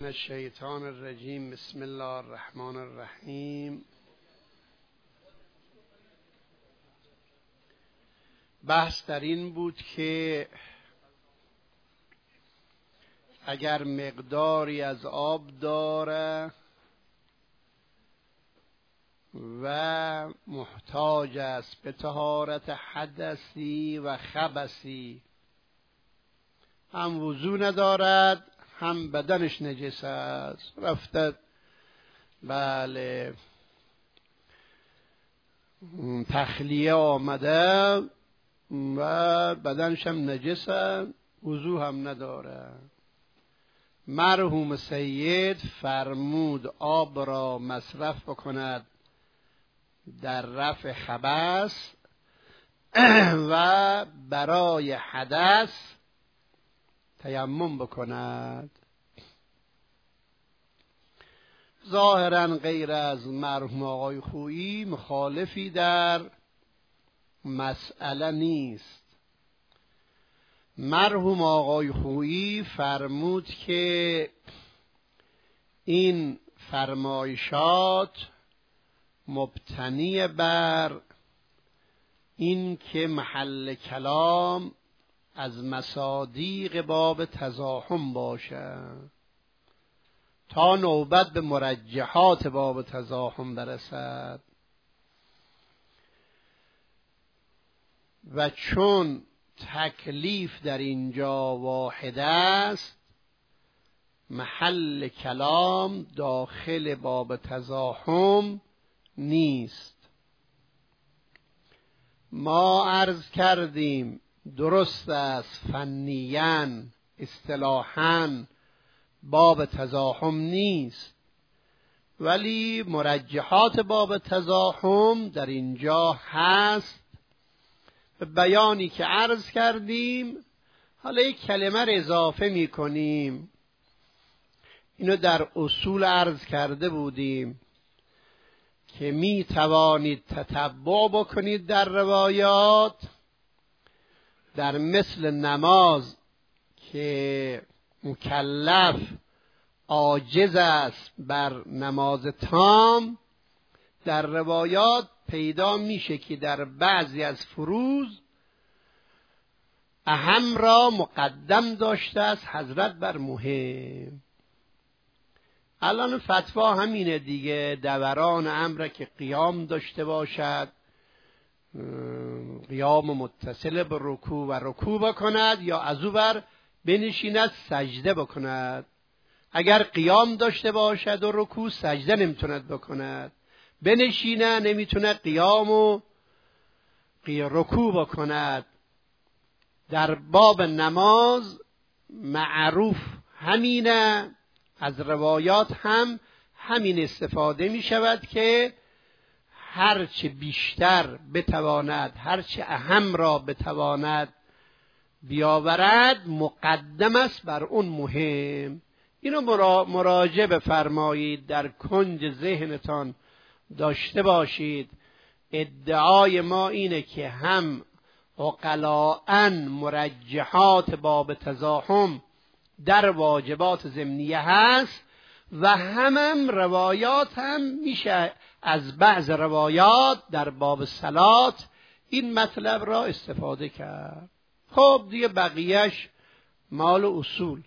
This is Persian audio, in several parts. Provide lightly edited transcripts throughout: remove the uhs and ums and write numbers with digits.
من الشیطان الرجیم. بسم الله الرحمن الرحیم. بحث در این بود که اگر مقداری از آب داره و محتاج است به طهارت حدثی و خبثی، هم وضو ندارد هم بدنش نجس است، رفته تخلیه آمده و بدنش هم نجس است، وضو هم نداره. مرحوم سید فرمود آب را مصرف بکند در رفع خبث و برای حدث تیمم بکند. ظاهرا غیر از مرحوم آقای خویی مخالفی در مسئله نیست. مرحوم آقای خویی فرمود که این فرمایشات مبتنی بر این که محل کلام از مصادیق باب تزاحم باشه تا نوبت به مرجحات باب تزاحم برسد، و چون تکلیف در اینجا واحد است محل کلام داخل باب تزاحم نیست. ما عرض کردیم درست است فنیاً اصطلاحاً باب تزاحم نیست، ولی مرجحات باب تزاحم در اینجا هست. به بیانی که عرض کردیم حالا یک کلمه را اضافه می کنیم. اینو در اصول عرض کرده بودیم که می توانید تتبع بکنید در روایات، در مثل نماز که مکلف عاجز است بر نماز تام، در روایات پیدا میشه که در بعضی از فروض اهم را مقدم داشته است حضرت بر مهم. الان فتوا همینه دیگه، دوران امر که قیام داشته باشد، قیام متصل به رکوع و رکوع بکند، یا از او بر بنشیند سجده بکند. اگر قیام داشته باشد و رکوع، سجده نمیتوند بکند، بنشینه نمیتونه قیام و رکوع بکند. در باب نماز معروف همینه، از روایات هم همین استفاده می شود که هرچه بیشتر بتواند، هرچه اهم را بتواند بیاورد مقدم است بر اون مهم. اینو مراجعه بفرمایید، در کنج ذهنتان داشته باشید. ادعای ما اینه که هم عقلاءً مرجحات باب تزاحم در واجبات ضمنیه هست و هم روایات هم میشه از بعض روایات در باب صلات این مطلب را استفاده کرد. خب دیگه بقیهش مال اصول.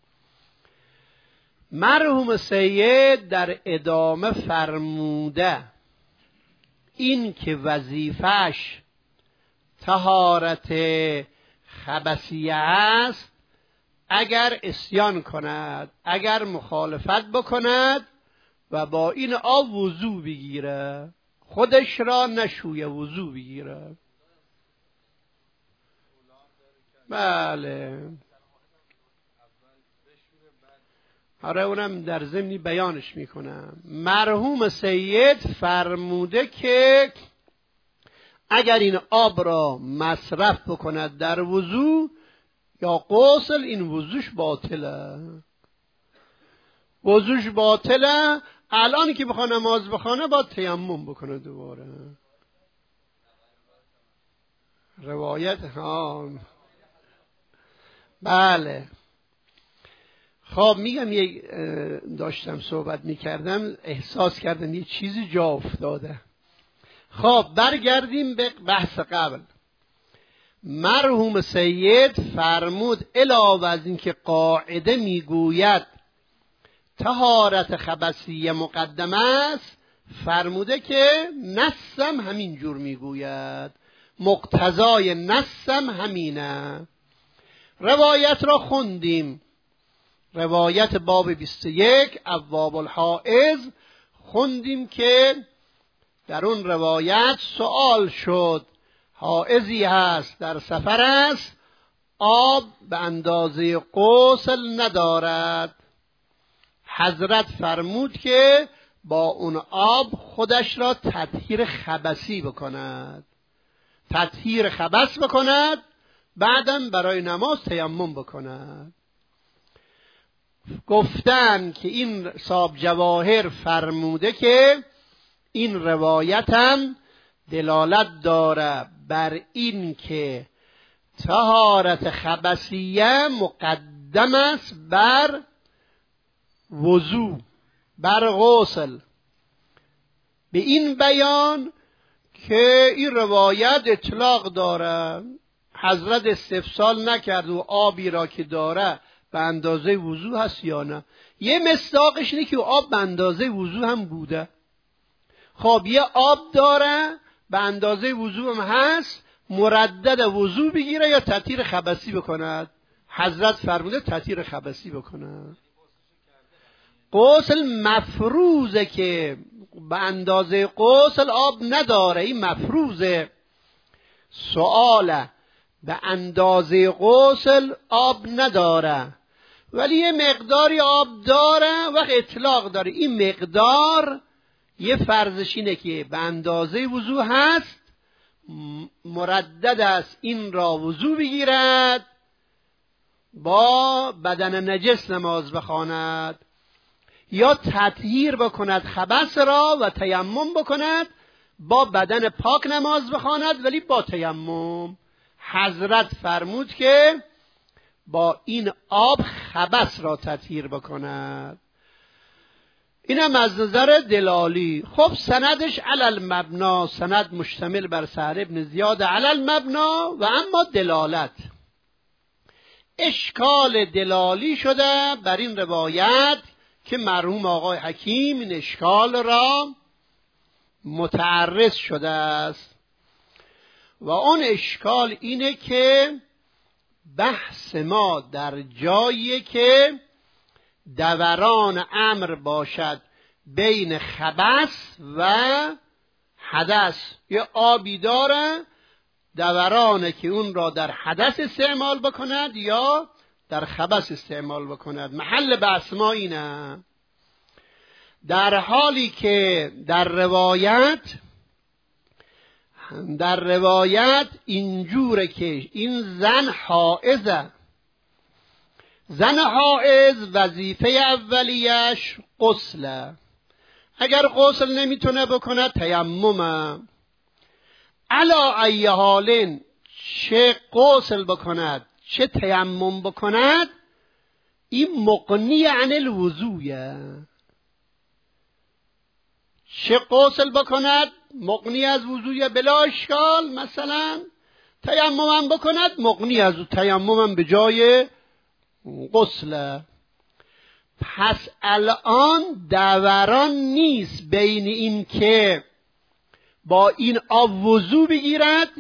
مرحوم سید در ادامه فرموده این که وظیفش طهارت خبثیه است، اگر عصیان کند، اگر مخالفت بکند و با این آب وضو بگیره، خودش را نشویه، وضو بگیره. بله، آره اونم در ضمنی بیانش میکنم. مرحوم سید فرموده که اگر این آب را مصرف بکند در وضو یا غسل، این وضوش باطله، وضوش باطله. الان که بخواه نماز بخونه باید تیمم بکنه دوباره. روایت ها بله. خب میگم داشتم صحبت میکردم احساس کردم یه چیزی جا افتاده. خب برگردیم به بحث قبل. مرحوم سید فرمود علاوه از اینکه قاعده میگوید طهارت خبثیه مقدم است، فرموده که نصم همین جور میگوید، مقتضای نصم همینه. روایت را خوندیم، روایت باب 21 ابواب الحائض خوندیم که در اون روایت سوال شد حائضی هست در سفر است، آب به اندازه غسل ندارد. حضرت فرمود که با اون آب خودش را تطهیر خبثی بکند، تطهیر خبث بکند، بعدم برای نماز تیمم بکند. گفتن که این صاحب جواهر فرموده که این روایت هم دلالت داره بر این که طهارت خبثیه مقدم است بر وضو، بر غسل. به این بیان که این روایت اطلاق داره، حضرت استفسال نکرد و آبی را که داره به اندازه وضو هست یا نه. یه مصداقش اینه که آب به اندازه وضو هم بوده. خب یه آب داره به اندازه وضو هم هست، مردد وضو بگیره یا تطهیر خبثی بکند؟ حضرت فرموده تطهیر خبثی بکند. غسل مفروضه که به اندازه غسل آب نداره، این مفروضه. سؤاله به اندازه غسل آب نداره ولی یه مقداری آب داره و اطلاق داره. این مقدار یه فرضش اینه که به اندازه وضو هست، مردد است این را وضو بگیرد، با بدن نجس نماز بخواند، یا تطهیر بکند خبث را و تیمم بکند، با بدن پاک نماز بخواند ولی با تیمم. حضرت فرمود که با این آب خبث را تطهیر بکند. اینم از نظر دلالی. خب سندش علی المبنا، سند مشتمل بر سهل ابن زیاد علی المبنا. و اما دلالت، اشکال دلالی شده بر این روایت که مرحوم آقای حکیم این اشکال را متعرض شده است و اون اشکال اینه که بحث ما در جایی که دوران امر باشد بین خبث و حدث، یه آبی داره دورانه که اون را در حدث استعمال بکند یا در خبث استعمال بکند. محل بحث ما اینه. در حالی که در روایت اینجوره که این زن حائضه، زن حائض وظیفه اولیش غسله، اگر غسل نمیتونه بکنه تیممه. علا ای حالن چه غسل بکند چه تیمم بکند این مغنی عن الوضویه. چه غسل بکند مغنی از وضویه بلا اشکال، مثلا تیمم بکند مغنی از تیمم به جای غسل. پس الان دوران نیست بین این که با این آب وضو بگیرد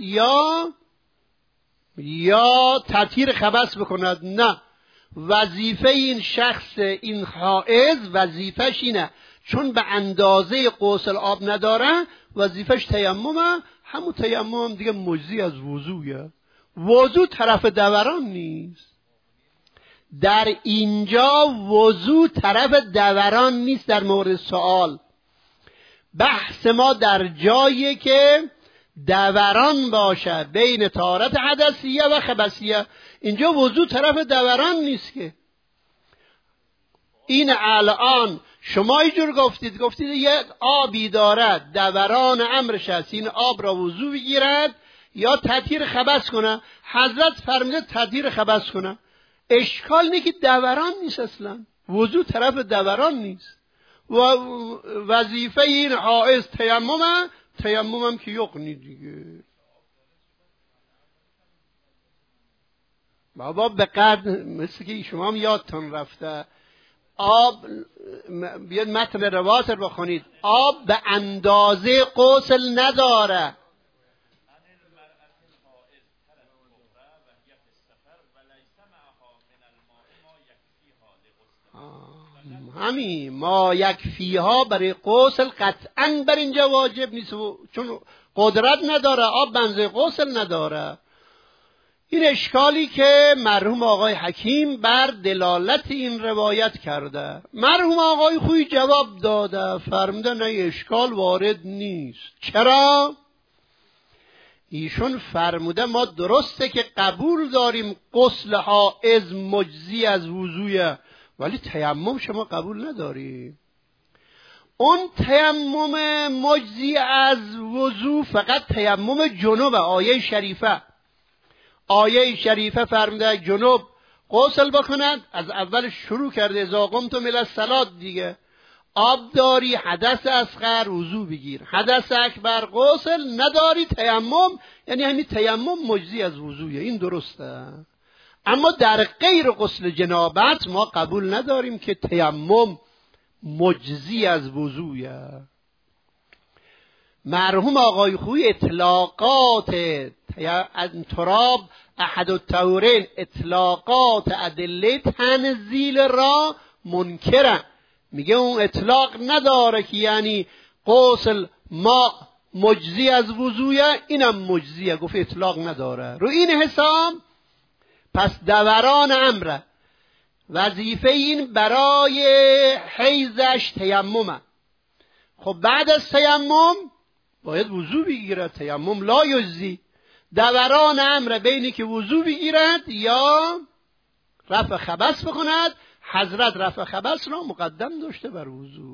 یا تطهیر خبث بکند. نه، وظیفه این شخص این حائض وظیفش اینه، چون به اندازه غسل آب نداره وظیفش تیممه. همون تیمم دیگه مجزی از وضویه. وضو طرف دوران نیست. در اینجا وضو طرف دوران نیست. در مورد سوال بحث ما در جایی که دوران باشه بین طهارت حدثیه و خبثیه. اینجا وضو طرف دوران نیست که. این الان شما اینجور گفتید یک آبی دارد دوران امرش است، این آب را وضو بگیرد یا تطهیر خبث کنه. حضرت فرموده تطهیر خبث کنه. اشکال اینه که دوران نیست، اصلا وضو طرف دوران نیست و وظیفه این حائض تیممم که یقنی دیگه. بابا به قدر مثل که شما هم یادتون رفته آب، بیاد متن روایت رو بخونید، آب به اندازه غسل نداره. همین ما یکفیها برای غسل قطعا بر اینجا واجب نیست چون قدرت نداره، آب بنزه غسل نداره. این اشکالی که مرحوم آقای حکیم بر دلالت این روایت کرده، مرحوم آقای خویی جواب داده، فرموده نه اشکال وارد نیست. چرا؟ ایشون فرموده ما درسته که قبول داریم غسل حائض مجزی از وضوئه، ولی تیمم شما قبول نداریم. اون تیمم مجزی از وضو فقط تیمم جنوب. آیه شریفه فرموده جنوب غسل بکند، از اول شروع کرده اذا قمتم الی الصلاة دیگه. آب داری حدث اصغر وضو بگیر، حدث اکبر غسل نداری تیمم، یعنی همین تیمم مجزی از وضوئه. این درسته. اما در غیر غسل جنابت ما قبول نداریم که تیمم مجزی از وضوئه. مرحوم آقای خویی اطلاقات تراب احد الطهورین، اطلاقات ادله تنزیل را منکرن. میگه اون اطلاق نداره که یعنی غسل ما مجزی از وضوئه، اینم مجزیه، گفت اطلاق نداره. رو این حساب پس دوران امره، وظیفه این برای حیزش تیممه. خب بعد از تیمم باید وضو بگیرد، تیمم لا یجزی. دوران امره بینی که وضو بگیرد یا رفع خبث بکند. حضرت رفع خبث را مقدم داشته بر وضو.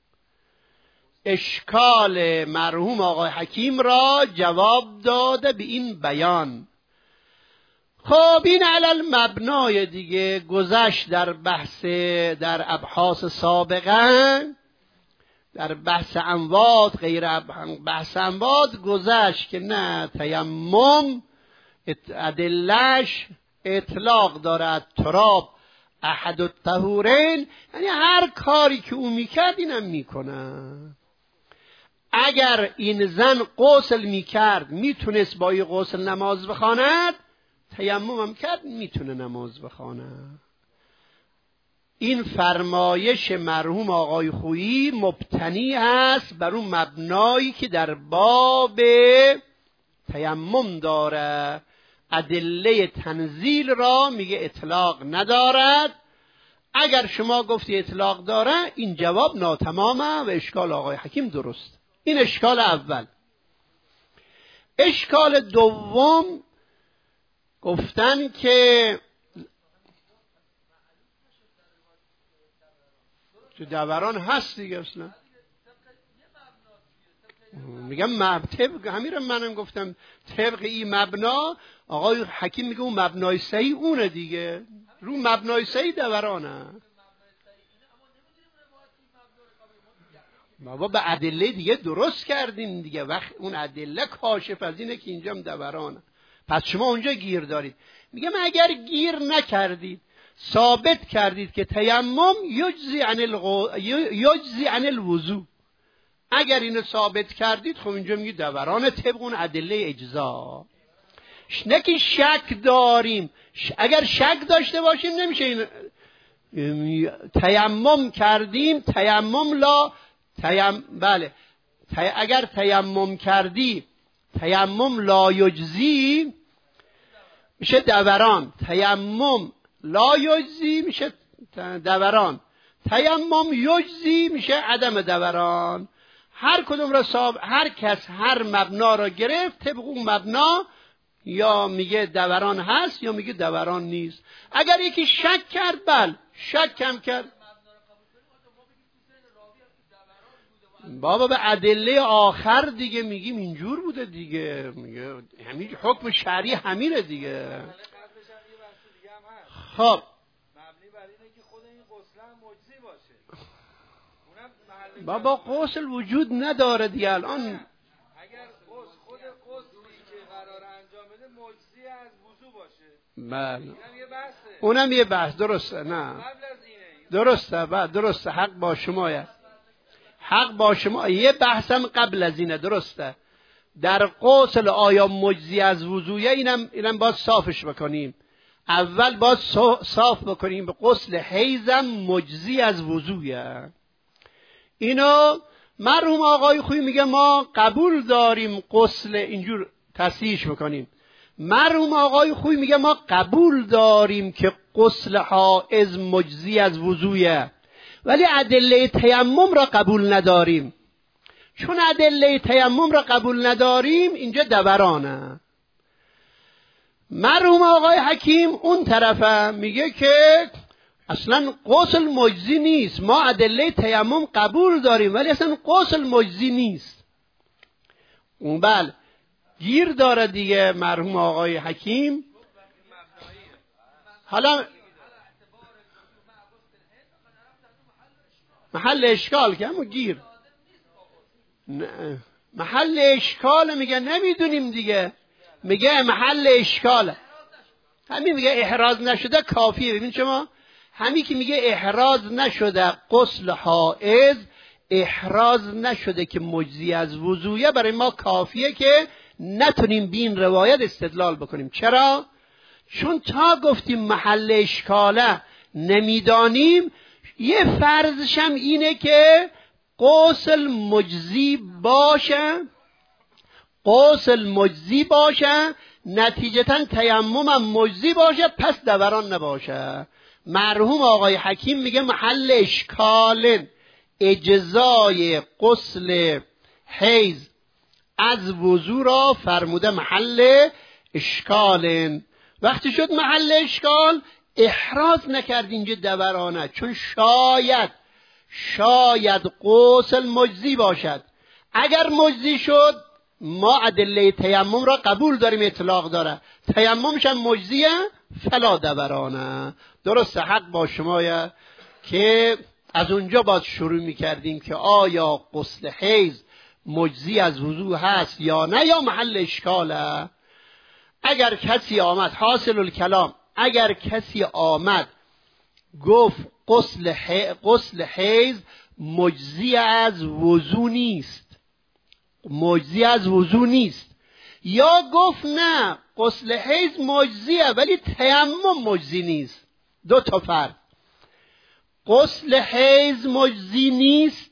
اشکال مرحوم آقای حکیم را جواب داده به این بیان. خب این علل مبنای دیگه گذشت در ابحاث سابقه، در بحث اموات غیر بحث اموات گذشت که نه تیمم ادلش اطلاق دارد. تراب احد الطهورین، یعنی هر کاری که او میکرد اینم میکنه. اگر این زن غسل میکرد میتونست با این غسل نماز بخواند، تیمم هم کرد میتونه نماز بخواند. این فرمایش مرحوم آقای خویی مبتنی است بر اون مبنایی که در باب تیمم داره. ادله تنزیل را میگه اطلاق ندارد. اگر شما گفتی اطلاق داره، این جواب ناتمامه و اشکال آقای حکیم درست. این اشکال اول. اشکال دوم گفتن که تو دوران هست دیگه اصلا. میگم طبق همین رو منم گفتم، طبق این مبنا آقای حکیم میگه اون مبنای صحیح اونه دیگه، رو مبنای صحیح دورانه. ما به ادله دیگه درست کردیم دیگه، وقت اون ادله کاشف از اینه که اینجا هم دورانه. پس شما اونجا گیر دارید. میگم اگر گیر نکردید، ثابت کردید که تیمم یجزی عن الوضو، اگر اینو ثابت کردید، خب اینجا میگی دوران طبق اون ادله اجزا. نه که شک داریم. اگر شک داشته باشیم نمیشه این تیمم کردیم، اگر تیمم کردی تیمم لا یجزی میشه دوران، تیمم لا یجزی میشه دوران، تیمم یجزی میشه عدم دوران. هر کدوم را هر کس هر مبنا را گرفت، طبق اون مبنا یا میگه دوران هست یا میگه دوران نیست. اگر یکی شک کرد، شک کم کرد، بابا به ادله آخر دیگه میگیم اینجور بوده دیگه، میگه همین حکم شرعی همینه دیگه. خب مبنی بر اینه که خود این غسل هم مجزی باشه. اونم محل بابا غسل وجود نداره دیگه الان. اگر خود غسلی که قرار انجام بده مجزی از وضو باشه، بله اینم یه بحثه. اونم یه بحث درسته. نه قبل از اینه درسته، بعد درسته، حق با شما، حق با شما. یه بحثم قبل از اینه، درسته. در غسل آیا مجزی از وضویه، اینم باید صافش بکنیم. اول باید صاف بکنیم به غسل حیضم مجزی از وضویه. اینو مرحوم آقای خویی میگه ما قبول داریم غسل، اینجور تصحیحش بکنیم. مرحوم آقای خویی میگه ما قبول داریم که غسل حائض مجزی از وضویه، ولی ادله تیمم را قبول نداریم. چون ادله تیمم را قبول نداریم اینجا دورانه. مرحوم آقای حکیم اون طرفه میگه که اصلا غسل مجزی نیست، ما ادله تیمم قبول داریم ولی اصلا غسل مجزی نیست. اون بله گیر داره دیگه مرحوم آقای حکیم. حالا محل اشکال که همون گیر، محل اشکال میگه نمیدونیم دیگه، میگه محل اشکاله. همین میگه احراز نشده کافیه. ببین شما همین که میگه احراز نشده غسل حائض، احراز نشده که مجزی از وضویه، برای ما کافیه که نتونیم بین روایت استدلال بکنیم. چرا؟ چون تا گفتیم محل اشکاله نمیدانیم، یه فرضش هم اینه که غسل مجزی باشه، غسل مجزی باشه، نتیجتا تیمم هم مجزی باشه، پس دوران نباشه. مرحوم آقای حکیم میگه محل اشکال اجزای غسل حیض از وضو را فرموده محل اشکال. وقتی شد محل اشکال احراز نکرد اینجا دورانه، چون شاید غسل مجزی باشد. اگر مجزی شد ما ادله تیمم را قبول داریم، اطلاق داره، تیممش هم مجزیه، فلا دورانه. درسته، حق با شمایه که از اونجا باید شروع میکردیم که آیا غسل حیض مجزی از وضو هست یا نه، یا محل اشکاله. اگر کسی آمد، حاصل الکلام، اگر کسی آمد گفت غسل حیض مجزی از وضو نیست، مجزی از وضو نیست، یا گفت نه غسل حیض مجزیه ولی تیمم مجزی نیست، دو تا فرق. غسل حیض مجزی نیست،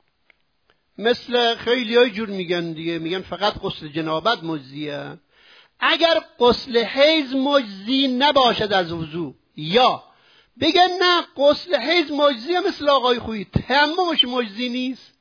مثل خیلی های جور میگن دیگه، میگن فقط غسل جنابت مجزیه. اگر غسل حیض مجزی نباشد از وضو، یا بگن نه غسل حیض مجزیه مثل آقای خویی، تیممش مجزی نیست،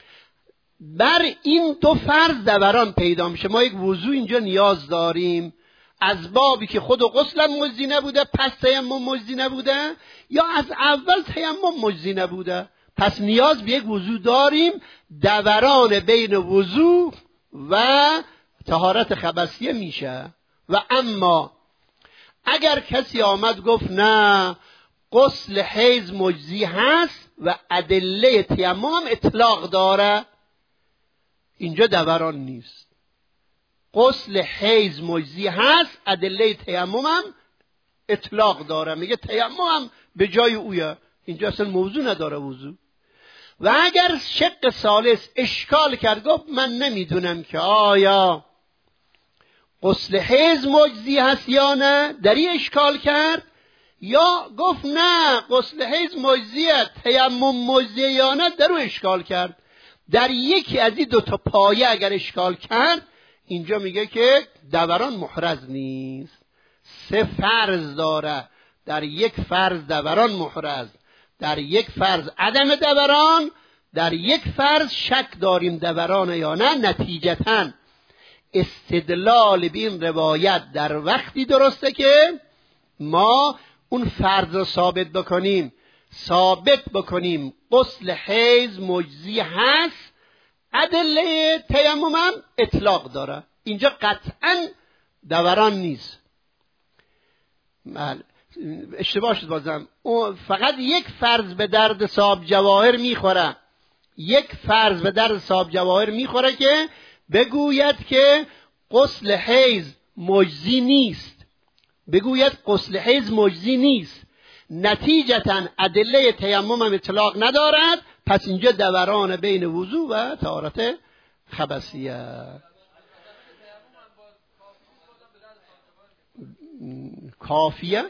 بر این دو فرض دوران پیدا میشه. ما یک وضو اینجا نیاز داریم از بابی که خود غسل مجزی نبوده پس تیمم مجزی نبوده، یا از اول تیمم مجزی نبوده، پس نیاز به یک وضو داریم. دوران بین وضو و طهارت خبثیه میشه. و اما اگر کسی آمد گفت نه غسل حیض مجزی هست و ادله تیمم هم اطلاق داره، اینجا دوران نیست. غسل حیض مجزی هست، ادله تیمم هم اطلاق داره، میگه تیمم هم به جای اویه، اینجا اصلا موضوع نداره وضو. و اگر شق ثالث اشکال کرد، گفت من نمیدونم که آیا غسل حیض مجزی هست یا نه، دری اشکال کرد، یا گفت نه غسل حیض مجزیه تیمم مجزیه یا نه، درو اشکال کرد. در یکی از این دو تا پایه اگر اشکال کرد، اینجا میگه که دوران محرز نیست. سه فرض داره، در یک فرض دوران محرز، در یک فرض عدم دوران، در یک فرض شک داریم دوران یا نه. نتیجتاً استدلال به این روایت در وقتی درسته که ما اون فرض رو ثابت بکنیم غسل حیض مجزی هست، ادله تیمم هم اطلاق داره، اینجا قطعا دوران نیست. اشتباه شد بازم، فقط یک فرض به درد صاحب جواهر میخوره، یک فرض به درد صاحب جواهر میخوره که بگوید که غسل حیض مجزی نیست، بگوید غسل حیض مجزی نیست، نتیجتاً ادله تیمم هم اطلاق ندارد، پس اینجا دوران بین وضو و طهارت خبثیه. کافیه؟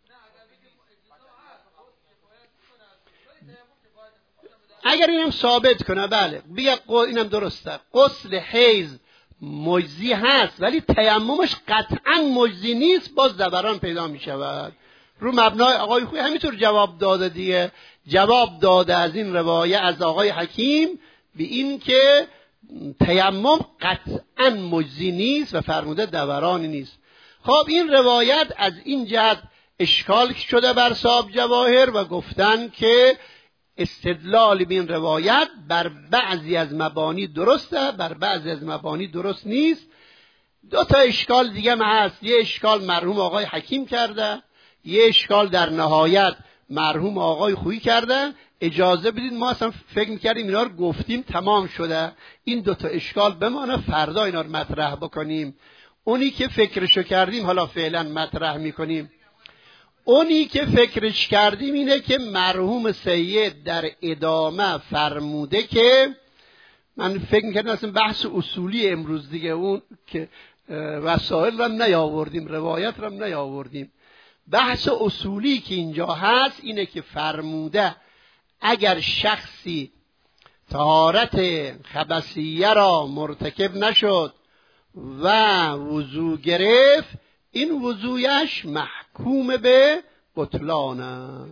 اگر اینم ثابت کنه بله بگه اینم درسته، غسل حیض مجزی هست ولی تیممش قطعا مجزی نیست، باز دوران پیدا می شود. رو مبنای آقای خویی همینطور جواب داده دیگه، جواب داده از این روایه از آقای حکیم به این که تیمم قطعا مجزی نیست و فرموده دورانی نیست. خب این روایت از این جهت اشکال شده بر صاحب جواهر و گفتن که استدلال به این روایت بر بعضی از مبانی درسته، بر بعضی از مبانی درست نیست. دو تا اشکال دیگه هست، یه اشکال مرحوم آقای حکیم کرده، یه اشکال در نهایت مرحوم آقای خویی کردن. اجازه بدید ما اصلا فکر میکردیم اینا رو گفتیم تمام شده، این دو تا اشکال بمانه فردا اینا رو مطرح بکنیم. اونی که فکرشو کردیم حالا فعلا مطرح میکنیم. اونی که فکرش کردیم اینه که مرحوم سید در ادامه فرموده که من فکر میکردم اصلا بحث اصولی امروز دیگه، اون که وسائل رو نیاوردیم، روایت رو نیاوردیم. بحث اصولی که اینجا هست اینه که فرموده اگر شخصی طهارت خبثیه را مرتکب نشد و وضو گرفت، این وضویش محکوم به بطلانه.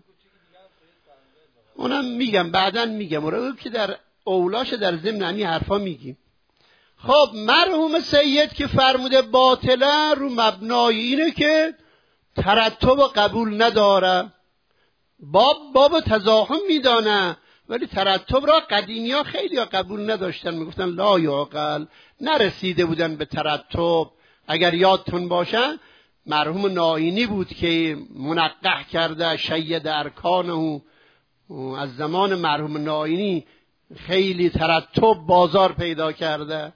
اونم میگم بعداً میگم، اون که در اولاش در ضمن همین حرفا میگیم. خب مرحوم سید که فرموده باطله رو مبنای اینه که ترتب قبول نداره، باب تزاحم میدانه، ولی ترتب را قدیمی ها خیلی قبول نداشتن، میگفتن لا یعقل، نرسیده بودن به ترتب. اگر یادتون باشه مرحوم نائینی بود که منقح کرده شید ارکانه، از زمان مرحوم نائینی خیلی ترتب بازار پیدا کرده.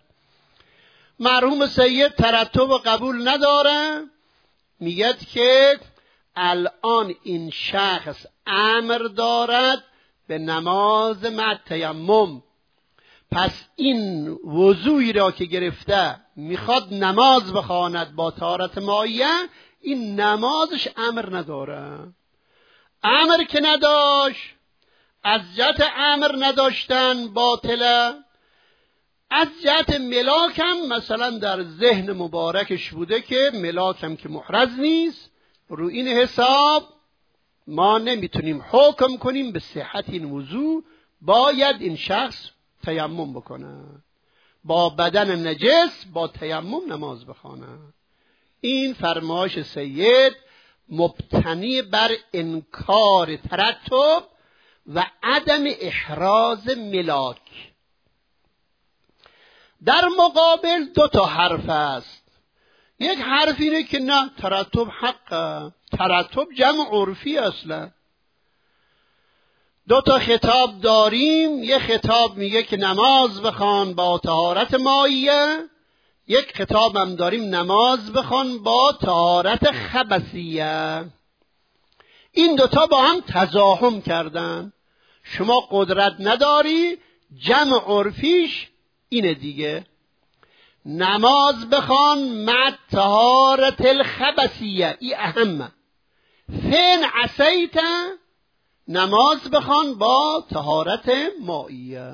مرحوم سید ترتب قبول نداره، میگه که الان این شخص امر دارد به نماز مع تیمم، پس این وضوعی را که گرفته میخواد نماز بخواند با طهارت مائیه، این نمازش امر نداره. امر که نداشت، از جهت امر نداشتن باطله، از جهت ملاکم مثلا در ذهن مبارکش بوده که ملاکم که محرز نیست، رو این حساب ما نمیتونیم حکم کنیم به صحت این وضوع، باید این شخص تیمم بکنه، با بدن نجس با تیمم نماز بخونه. این فرمایش سید مبتنی بر انکار ترتب و عدم احراز ملاک. در مقابل دو تا حرف است. یک حرف اینه که نه ترتب حقه، ترتب جمع عرفی اصلا. دو تا خطاب داریم، یک خطاب میگه که نماز بخوان با طهارت مائیه، یک خطاب هم داریم نماز بخوان با طهارت خبثیه. این دوتا با هم تزاحم کردن، شما قدرت نداری، جمع عرفیش اینه دیگه، نماز بخوان مع طهارت الخبثیه، این اهمه. فین عصیت، نماز بخوان با طهارت مائیه.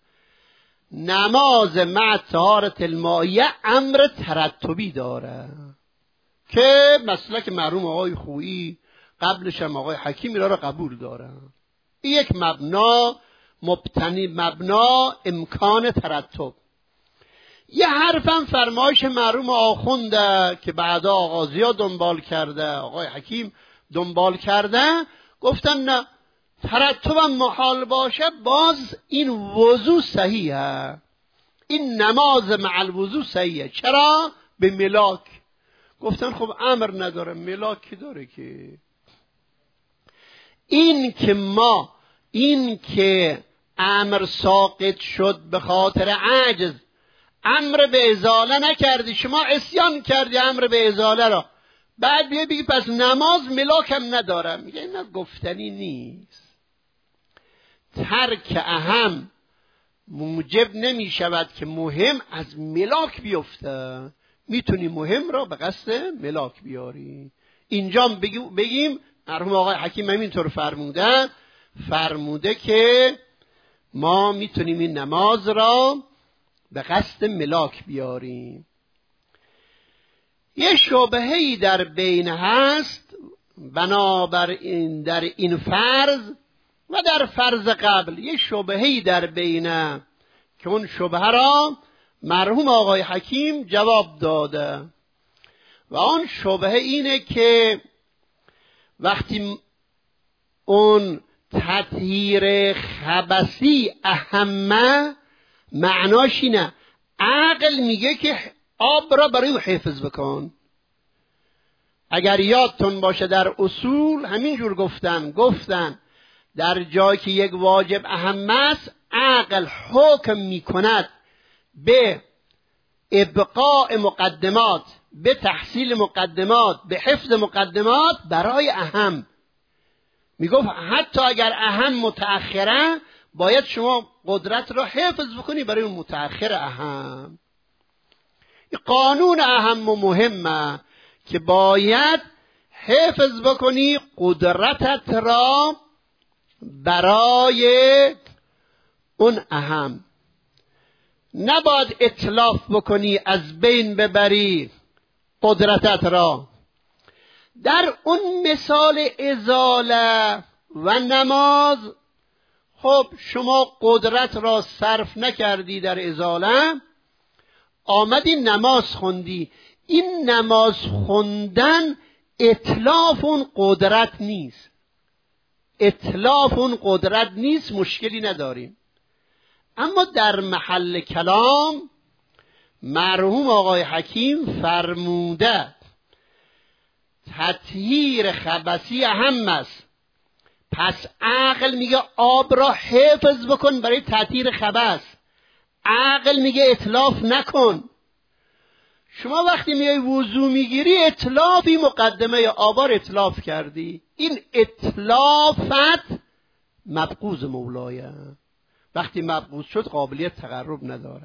نماز مع طهارت المائیه امر ترتبی داره که مسلک مرحوم آقای خویی قبلش هم آقای حکیمی را قبول داره. این یک مبنا امکان ترتب. یه حرفم فرمایش مرحوم آخونده که بعدا آغازی دنبال کرده، آقای حکیم دنبال کرده، گفتن نه ترتبم محال باشه باز این وضو صحیحه، این نماز مع الوضو صحیحه. چرا؟ به ملاک. گفتن خب امر نداره، ملاک کی داره که؟ این که امر ساقط شد به خاطر عجز، امر به ازاله نکردی، شما عصیان کردی امر به ازاله را، بعد بگی پس نماز ملاکم ندارم. میگه اینا گفتنی نیست. ترک اهم موجب نمی شود که مهم از ملاک بیفته. میتونی مهم را به قصد ملاک بیاری. اینجا بگیم مرحوم آقای حکیم همینطور فرموده که ما میتونیم این نماز را به قصد ملاک بیاریم. یه شبهه‌ای در بین هست بنابراین در این فرض و در فرض قبل یه شبهه‌ای در بینه که اون شبهه را مرحوم آقای حکیم جواب داده و اون شبهه اینه که وقتی اون تطهیر خبثی اهمه، معناش اینه عقل میگه که آب را برای او حفظ بکن. اگر یادتون باشه در اصول همینجور گفتن در جایی که یک واجب اهم است عقل حکم میکند به ابقاء مقدمات، به تحصیل مقدمات، به حفظ مقدمات برای اهم. میگفت حتی اگر اهم متأخره باید شما قدرت را حفظ بکنی برای اون متأخر اهم. قانون اهم و مهمه که باید حفظ بکنی قدرتت را برای اون اهم. نباید اتلاف بکنی، از بین ببری قدرتت را. در اون مثال ازاله و نماز، خب شما قدرت را صرف نکردی در ازاله، آمدی نماز خوندی. این نماز خوندن اتلاف اون قدرت نیست، مشکلی نداریم. اما در محل کلام مرحوم آقای حکیم فرموده تطهیر خبثی اهم است، پس عقل میگه آب را حفظ بکن برای تطهیر خبث، عقل میگه اتلاف نکن. شما وقتی میای وضو میگیری اتلافی مقدمه آبا را اتلاف کردی، این اتلافت مبغوض مولایه. وقتی مبغوض شد قابلیت تقرب نداره.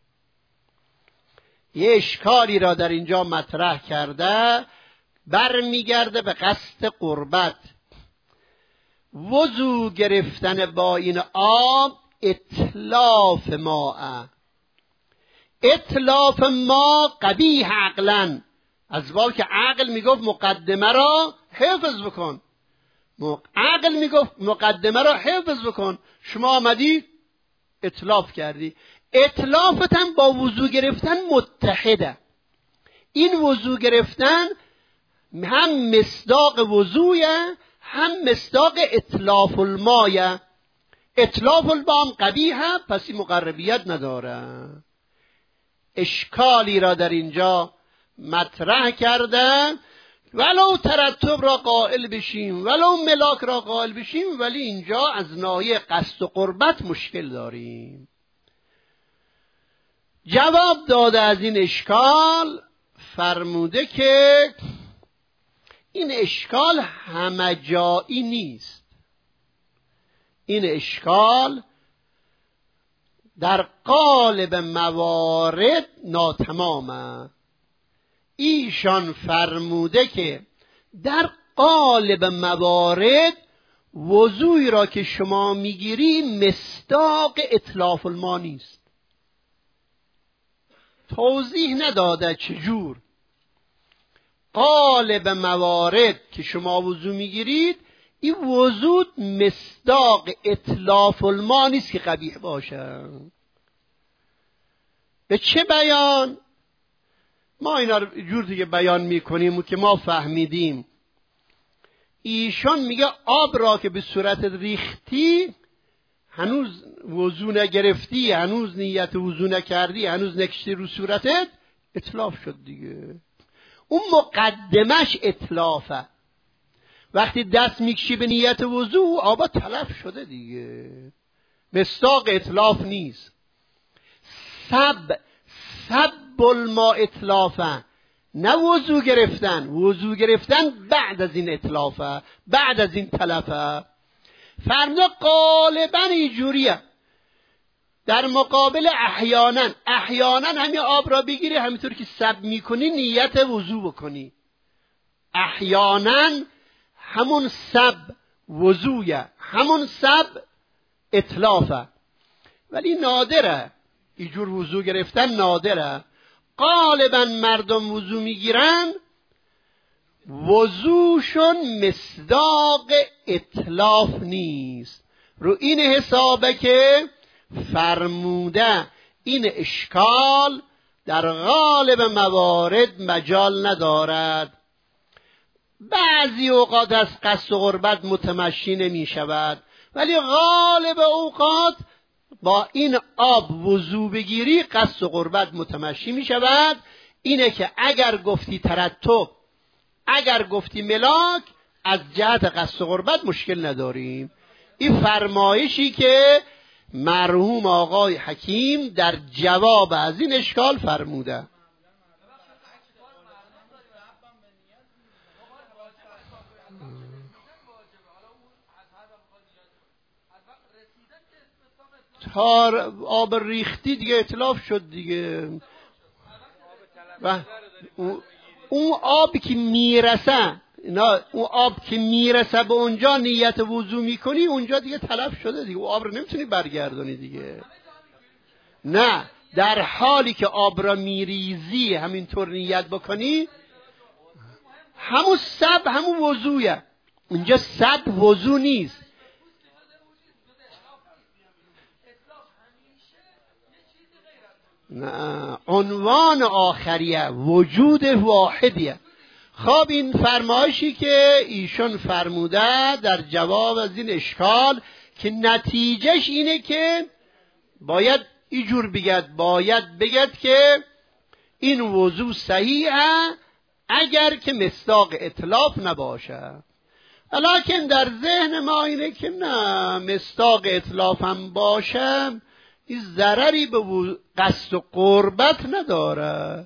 یه اشکالی را در اینجا مطرح کرده، برمیگرده به قصد قربت. وضو گرفتن با این آب اتلاف ماء، اتلاف ما قبیح عقلا، از باب که عقل میگفت مقدمه را حفظ بکن، عقل میگفت مقدمه را حفظ بکن، شما آمدی اتلاف کردی. اتلافت هم با وضو گرفتن متحده. این وضو گرفتن هم مصداق وضویه، هم مصداق اتلاف المایه. اتلاف الماء هم قبیحه، پس این مقربیت نداره. اشکالی را در اینجا مطرح کردن، ولو ترتب را قائل بشیم ولو ملاک را قائل بشیم، ولی اینجا از ناحیه قصد و قربت مشکل داریم. جواب داده از این اشکال، فرموده که این اشکال همه جایی نیست. این اشکال در قالب موارد ناتمامه. ایشان فرموده که در قالب موارد وضوعی را که شما میگیری مصداق اتلاف الماء نیست. توضیح نداده چجور. قالب موارد که شما وضو میگیرید، این وضو مصداق اتلاف الماء نیست که قبیح باشه. به چه بیان؟ ما اینا رو جور دیگه بیان میکنیم که ما فهمیدیم. ایشان میگه آب را که به صورت ریختی، هنوز وضو نگرفتی، هنوز نیت وضو نکردی، هنوز نکشتی رو صورتت، اتلاف شد دیگه. اون مقدمش اتلافه. وقتی دست میکشی به نیت وضو آب تلف شده دیگه، مصداق اتلاف نیست. سب الماء اتلافا، نه وضو گرفتن. وضو گرفتن بعد از این اتلافه، بعد از این تلفه. فرموده غالبا اینجوریه. در مقابل احیانا همین آب را بگیری همینطور که سب میکنی نیت وضو بکنی. احیانا همون سب وضویه، همون سب اتلافه، ولی نادره. اینجور وضو گرفتن نادره. غالبا مردم وضو میگیرن وضوشون مصداق اتلاف نیست. رو این حسابه که فرموده این اشکال در غالب موارد مجال ندارد. بعضی اوقات از قصد و قربت متمشی نمی شود، ولی غالب اوقات با این آب وضو بگیری قصد و قربت متمشی می شود. اینه که اگر گفتی ترتب، اگر گفتی ملاک، از جهت قصد و قربت مشکل نداریم. این فرمایشی که مرحوم آقای حکیم در جواب از این اشکال فرموده. تا آب ریختی دیگه اتلاف شد دیگه. و اون آب که میرسه، اون آب که میرسه به اونجا نیت وضو میکنی، اونجا دیگه تلف شده دیگه. اون آب رو نمیتونی برگردونی دیگه. نه، در حالی که آب را میریزی همینطور نیت بکنی، همون سب همون وضویه. اونجا سب وضو نیست. نه، عنوان آخریه، وجود واحدیه. خب این فرمایشی که ایشون فرموده در جواب از این اشکال که نتیجهش اینه که باید اینجور بگد، باید بگد که این وضو صحیحه اگر که مصداق اتلاف نباشه. ولیکن در ذهن ما اینه که نه، مصداق اتلاف هم باشه این ضرری به قصد و قربت نداره.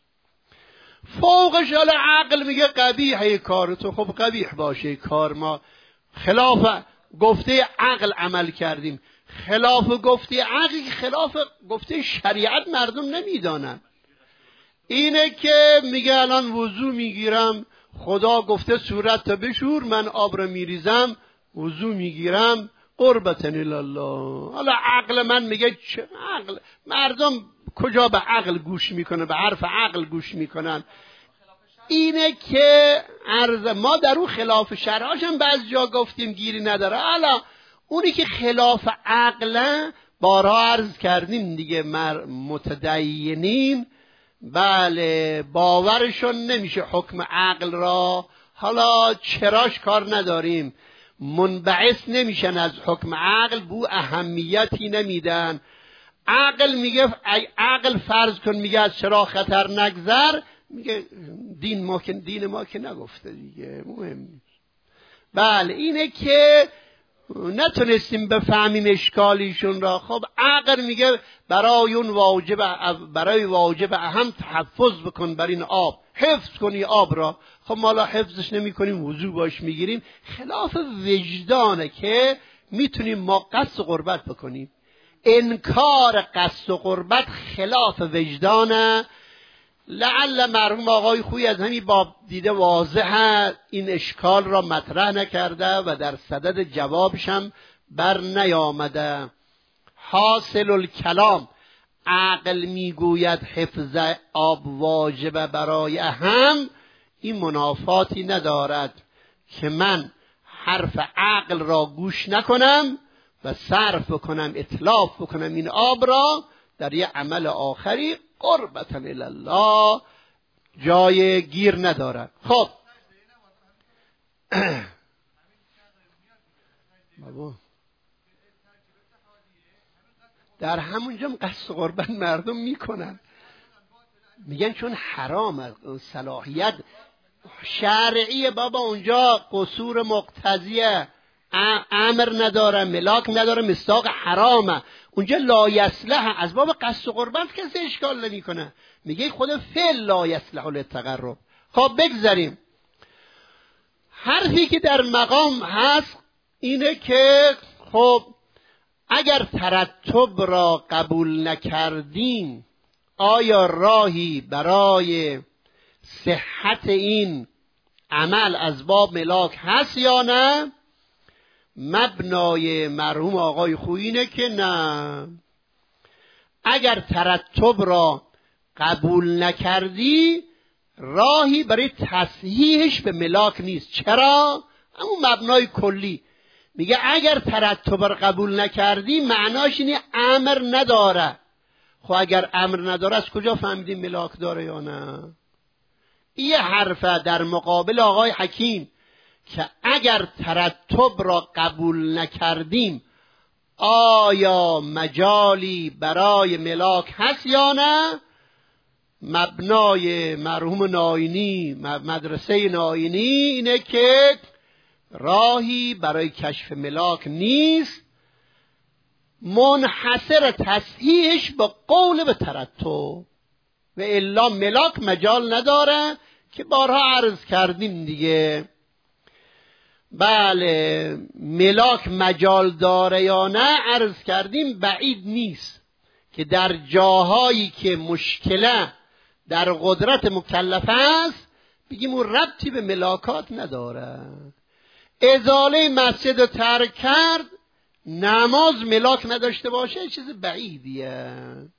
فوقش حالا عقل میگه قبیحه کار تو. خب قبیح باشه کار، ما خلاف گفته عقل عمل کردیم. خلاف گفته عقل، خلاف گفته شریعت مردم نمیدانن. اینه که میگه الان وضو میگیرم، خدا گفته صورت تا بشور، من آب رو میریزم وضو میگیرم قربتن الله. حالا عقل من میگه چه عقل؟ مردم کجا به عقل گوش میکنه، به حرف عقل گوش میکنن. اینه که ما در اون خلاف شرعاش هم بعض جا گفتیم گیری نداره. حالا اونی که خلاف عقل بارها عرض کردیم دیگه، متدینین بله باورشون نمیشه حکم عقل را. حالا چراش کار نداریم، منبعث نمیشن از حکم عقل، بو اهمیتی نمیدن. عقل میگه، عقل فرض کن میگه از چرا خطر نگذر، میگه دین ما که نگفته دیگه، مهم نیست. بله اینه که نتونستیم بفهمیم اشکالیشون را. خب عقل میگه برای واجب اهم تحفظ بکن بر این آب، حفظ کنی آب را. خب ما لا حفظش نمی کنیم، وضو باش میگیریم. خلاف وجدانه که میتونیم ما قصد و قربت بکنیم. انکار قصد و قربت خلاف وجدانه. لعل مرحوم آقای خویی از همین باب دیده واضحه این اشکال را مطرح نکرده و در صدد جوابش هم بر نیامده. حاصل الکلام، عقل میگوید حفظ آب واجب برای اهم، این منافاتی ندارد که من حرف عقل را گوش نکنم و صرف بکنم، اتلاف بکنم این آب را در یه عمل آخری قربتا الله، جای گیر ندارد. خب بابا در همونجا قصد قربت مردم میکنن، میگن چون حرام صلاحیت شرعیه بابا، اونجا قصور مقتضیه، امر نداره، ملاک نداره، مصداق حرامه. اونجا لا یصلح از باب قصد و قربت کسی اشکال نمیکنه، میگه خود فعل لا یصلح للتقرب. خب بگذاریم. حرفی که در مقام هست اینه که خب اگر ترتب را قبول نکردیم آیا راهی برای صحت این عمل از باب ملاک هست یا نه؟ مبنای مرحوم آقای خویی اینه که نه. اگر ترتب را قبول نکردی راهی برای تصحیحش به ملاک نیست. چرا؟ همون مبنای کلی میگه اگر ترتب را قبول نکردی معناش اینه امر نداره. خب اگر امر نداره از کجا فهمیدیم ملاک داره یا نه؟ این حرفه در مقابل آقای حکیم که اگر ترتب را قبول نکردیم آیا مجالی برای ملاک هست یا نه؟ مبنای مرحوم ناینی، مدرسه ناینی اینه که راهی برای کشف ملاک نیست، منحصر تصحیحش با قول به ترتب، و الا ملاک مجال نداره که بارها عرض کردیم دیگه. بله ملاک مجال داره یا نه عرض کردیم، بعید نیست که در جاهایی که مشکله در قدرت مکلف است بگیم اون ربطی به ملاکات نداره. ازاله مسجد رو ترک کرد نماز ملاک نداشته باشه چیز بعیدیه.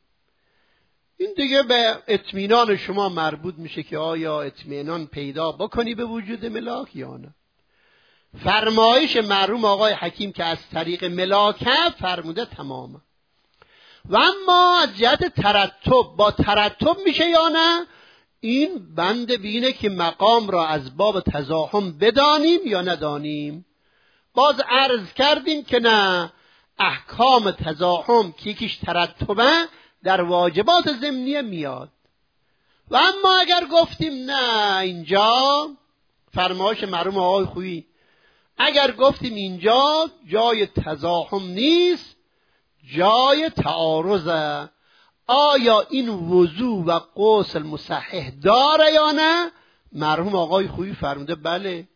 این دیگه به اطمینان شما مربوط میشه که آیا اطمینان پیدا بکنی به وجود ملاک یا نه. فرمایش مرحوم آقای حکیم که از طریق ملاکه فرموده تمامه. و اما از جهت ترتب با ترتب میشه یا نه، این بند بینه که مقام را از باب تزاحم بدانیم یا ندانیم. باز عرض کردیم که نه، احکام تزاحم که یکیش ترتبه در واجبات ضمنیه میاد. و اما اگر گفتیم نه اینجا فرمایش مرحوم آقای خویی، اگر گفتیم اینجا جای تزاحم نیست جای تعارضه، آیا این وضو و غسل مصحح داره یا نه؟ مرحوم آقای خویی فرموده بله،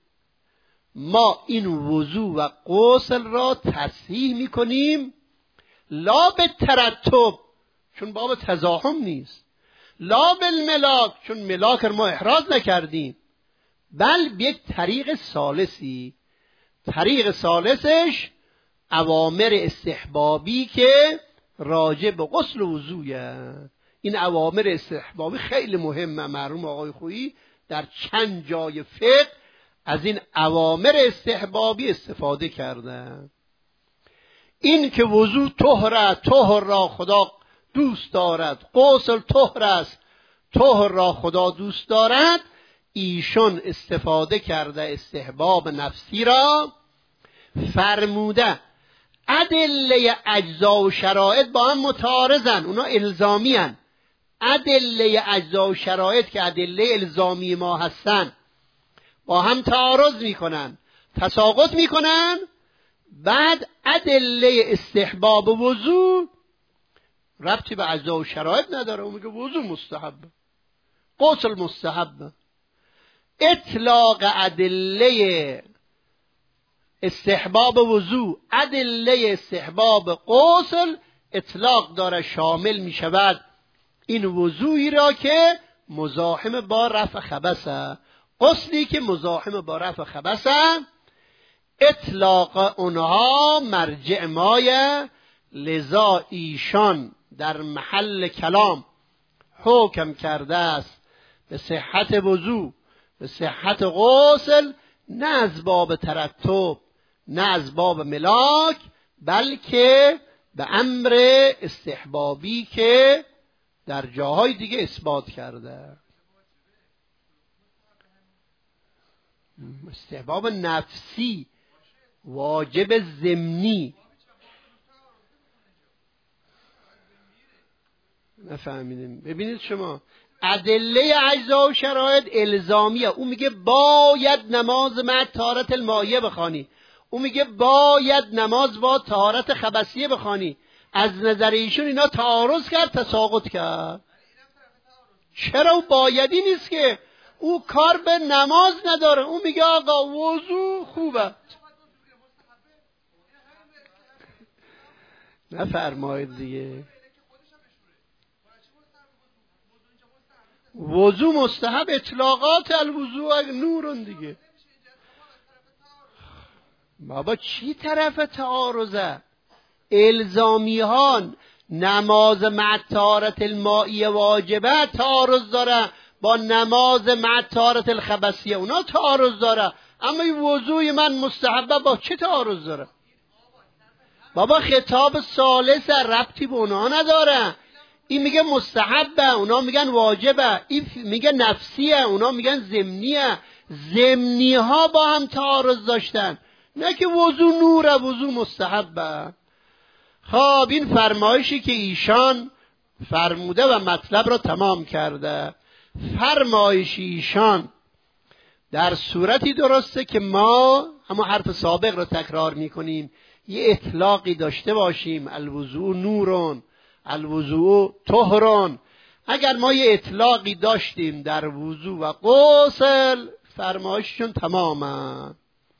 ما این وضو و غسل را تصحیح میکنیم، لا به ترتب چون باب تزاحم نیست، لا بالملاک چون ملاک ما احراز نکردیم، بل به یک طریق ثالثی. طریق ثالثش اوامر استحبابی که راجع به غسل و وضوئه. این اوامر استحبابی خیلی مهمه. مرحوم آقای خویی در چند جای فقه از این اوامر استحبابی استفاده کرده. این که وضو طهره، طهر را خدا دوست دارد، غسل طهر است، طهر را خدا دوست دارد، ایشون استفاده کرده استحباب نفسی را، فرموده ادله اجزا و شرایط با هم متعارضن، اونا الزامی هن. ادله اجزا و شرایط که ادله الزامی ما هستن با هم تعارض میکنن، تساقط میکنن. بعد ادله استحباب وضو ربطی به اجزا و شرایط نداره، اون میگه وضو مستحب، غسل مستحب. اطلاق ادله استحباب وضو ادله استحباب غسل اطلاق داره، شامل می شود این وضوعی را که مزاحم با رفع خبثه، غسلی که مزاحم با رفع خبثه. اطلاق اونها مرجع مایه، لذا ایشان در محل کلام حکم کرده است به صحت وضو، به صحت غسل، نه از باب ترتب نه از باب ملاک، بلکه به امر استحبابی که در جاهای دیگه اثبات کرده. استحباب نفسی، واجب ضمنی. نفهمیدیم. ببینید شما ادله اجزا و شرایط الزامیه. اون میگه باید نماز مع طهارت المائیه بخوانی، اون میگه باید نماز با طهارت خبثیه بخوانی. از نظر ایشون اینا تعارض کرد، تساقط کرد. چرا؟ اون بایدی نیست که، او کار به نماز نداره. اون میگه آقا وضو خوبه. نفرمایید دیگه. وضو مستحب، اطلاقات الوضوء نورون دیگه. بابا چی طرف تعارضه؟ الزامیان نماز مع طهارت المائیه واجبه تعارض داره با نماز مع طهارت الخبثیه، اونا تعارض داره. اما این وضوی من مستحبه با چه تعارض داره؟ بابا خطاب ثالث ربطی به اونا نداره. این میگه مستحبه، اونا میگن واجبه. این میگه نفسیه، اونا میگن ضمنیه. ضمنی ها با هم تعارض داشتن، نه که وضو نوره وضو مستحبه. خب این فرمایشی که ایشان فرموده و مطلب را تمام کرده. فرمایش ایشان در صورتی درسته که ما همون حرف سابق را تکرار میکنیم، یه اطلاقی داشته باشیم، الوضوء نورون، الوضوء طهرون. اگر ما یه اطلاقی داشتیم در وضوء و غسل، فرمایششون تمامه.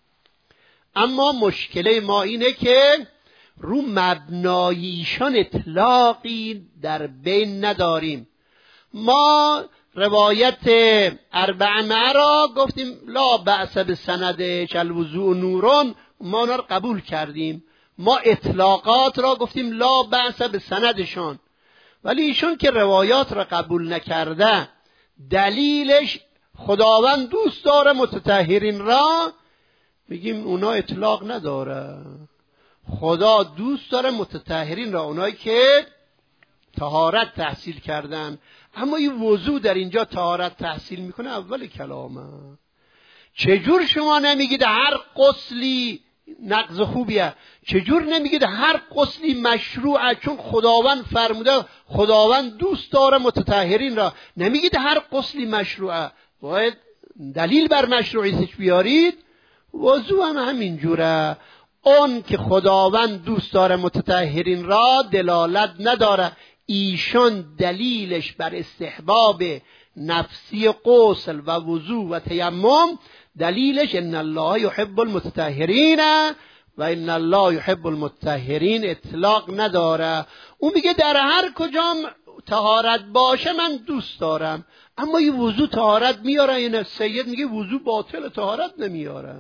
اما مشکل ما اینه که رو مبناییشان اطلاقی در بین نداریم. ما روایت اربعه را گفتیم لا بأس بسندش الوضوء نورون، ما اونا رو قبول کردیم. ما اطلاقات را گفتیم لا بأس بسندشان، ولی ایشون که روایات را قبول نکرده، دلیلش خداوند دوست داره متطهرین را، میگیم اونا اطلاق نداره. خدا دوست داره متطهرین را، اونایی که طهارت تحصیل کردن. اما این وضو در اینجا طهارت تحصیل میکنه اول کلامه. چجور شما نمیگید هر غسلی نقض خوبیه؟ چجور نمیگید هر غسلی مشروعه؟ چون خداوند فرموده خداوند دوست داره متطهرین را. نمیگید هر غسلی مشروعه، باید دلیل بر مشروعیتش بیارید. وضو هم همینجوره. اون که خداوند دوست داره متطهرین را دلالت نداره. ایشان دلیلش بر استحباب نفسی غسل و وضو و تیمم، دلیلش ان الله یحب المتطهرین و ان الله یحب المتطهرین اطلاق نداره. اون میگه در هر کجا طهارت باشه من دوست دارم. اما این وضو طهارت میاره؟ این سید میگه وضو باطل، طهارت نمیاره.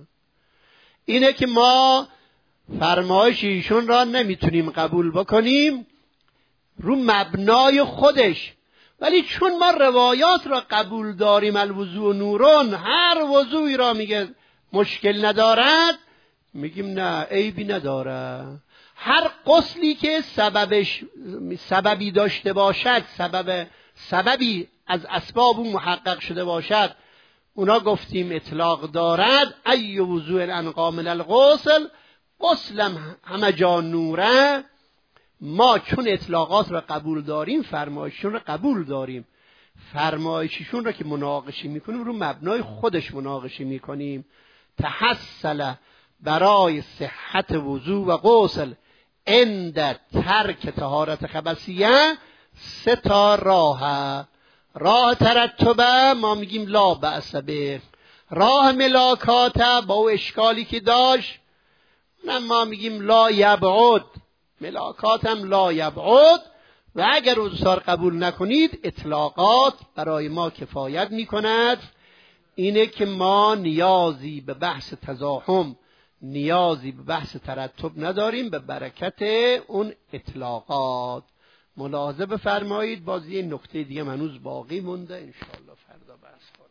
اینه که ما فرمایش ایشون را نمیتونیم قبول بکنیم رو مبنای خودش. ولی چون ما روایات را قبول داریم، الوضوء نورون، هر وضوعی را میگه مشکل ندارد، میگیم نه عیبی نداره. هر غسلی که سببی داشته باشد، سببی از اسباب اون محقق شده باشد، اونا گفتیم اطلاق دارد. ای وضوء انقا من الغسل، غسلم همه جا نوره. ما چون اطلاقات را قبول داریم، فرمایششون را قبول داریم. فرمایششون را که مناقشه میکنیم رو مبنای خودش مناقشه میکنیم. تحصل برای صحت وضو و غسل عند ترک طهارت خبثیه 3 راه ترتبه ما میگیم لا بأس به. راه ملاکات با او اشکالی که داشت ما میگیم لا یبعد. ملاکات هم لا یبعد. و اگر روزسار قبول نکنید اطلاقات برای ما کفایت میکند. اینه که ما نیازی به بحث تزاحم، نیازی به بحث ترتب نداریم به برکت اون اطلاقات. ملاحظه بفرمایید. باز یه نکته دیگه هنوز باقی مونده، انشاءالله فردا بحث کنیم.